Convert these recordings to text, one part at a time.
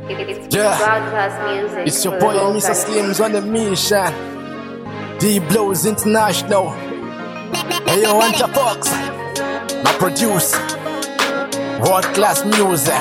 Yeah, Broadcast music. it's your boy Mr. Slims on the mission. D Blows International. Hey yo, Anta Fox, my producer. World class music.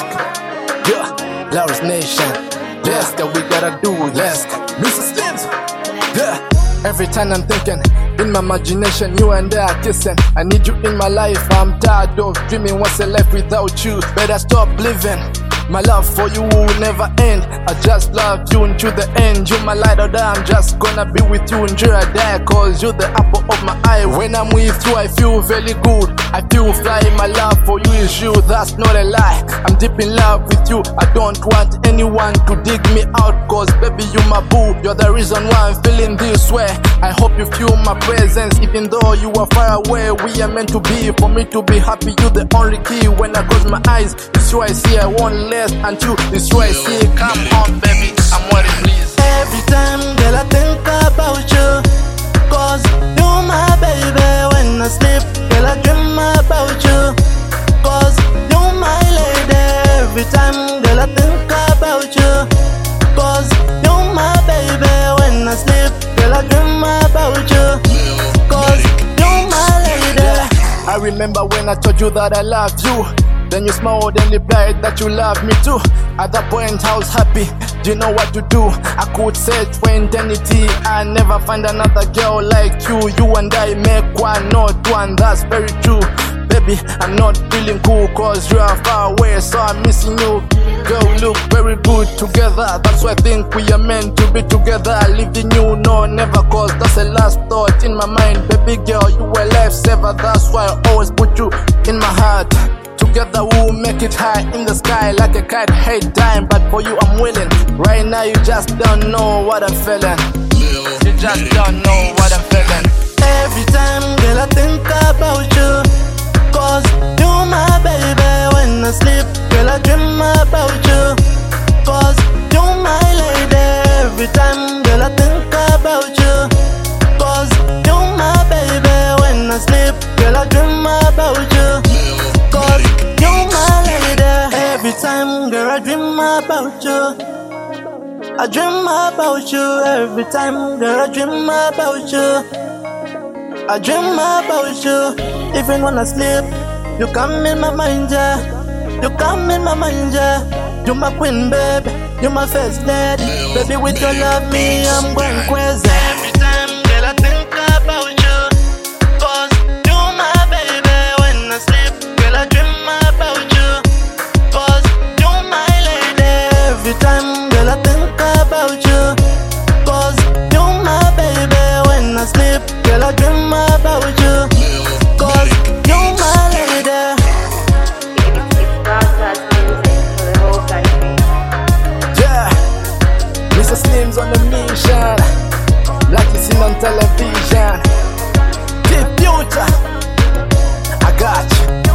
Yeah, Lars Nation. Let's go, we gotta do. Let's go, Mr. Slims. Yeah, every time I'm thinking, in my imagination, you and I are kissing. I need you in my life. I'm tired of dreaming. What's a life without you? Better stop living. My love for you will never end. I just love you until the end. You're my light or die. I'm just gonna be with you until I die. Cause you're the apple of my eye. When I'm with you, I feel very good. I feel fly. My love for you is you. That's not a lie. I'm deep in love with you. I don't want anyone to dig me out. Cause baby, you're my boo. You're the reason why I'm feeling this way. I hope you feel my presence. Even though you are far away, we are meant to be. For me to be happy, you're the only key. When I close my eyes, it's you I see. I won't let until this way I see. Come on baby, I'm waiting please. Every time girl I think about you, cause you're my baby. When I sleep, girl I dream about you, cause you're my lady. Every time girl I think about you, cause you're my baby. When I sleep, girl I dream about you, cause you're my lady. I remember when I told you that I love you. Then you smiled and replied that you love me too. At that point I was happy, do you know what to do? I could search for eternity, I never find another girl like you. You and I make one, not one, that's very true. Baby, I'm not feeling cool cause you are far away, so I'm missing you. Girl, we look very good together, that's why I think we are meant to be together. Leaving you, no, never, cause that's the last thought in my mind. Baby girl, you were lifesaver, that's why I always put you in my heart. Together we'll make it high in the sky like a kite. Hate dying, but for you I'm willing. Right now you just don't know what I'm feeling. You just don't know what I'm feeling. Every time girl I think about you, cause you're my baby. When I sleep, girl I dream about you, cause you're my lady. Every time girl I think about you, cause you're my baby. When I sleep, girl I dream about you, cause you're my lady. Every time, girl, I dream about you. I dream about you. Every time, girl, I dream about you. I dream about you. Even when I sleep, you come in my mind, yeah. You come in my mind, yeah. You're my queen, baby. You're my first lady. Baby, with your love, me, I'm going crazy. Every time, girl, I think about you, cause you're my baby. When I sleep, girl, I dream about you, cause you're my lady. Every time, girl, I think about you, cause you're my baby. When I sleep, girl, I dream about you, cause you're my lady. It's broadcast music for the whole country. Yeah, Mr. Slims on the mission, like you seen on television. Deep future, I got you.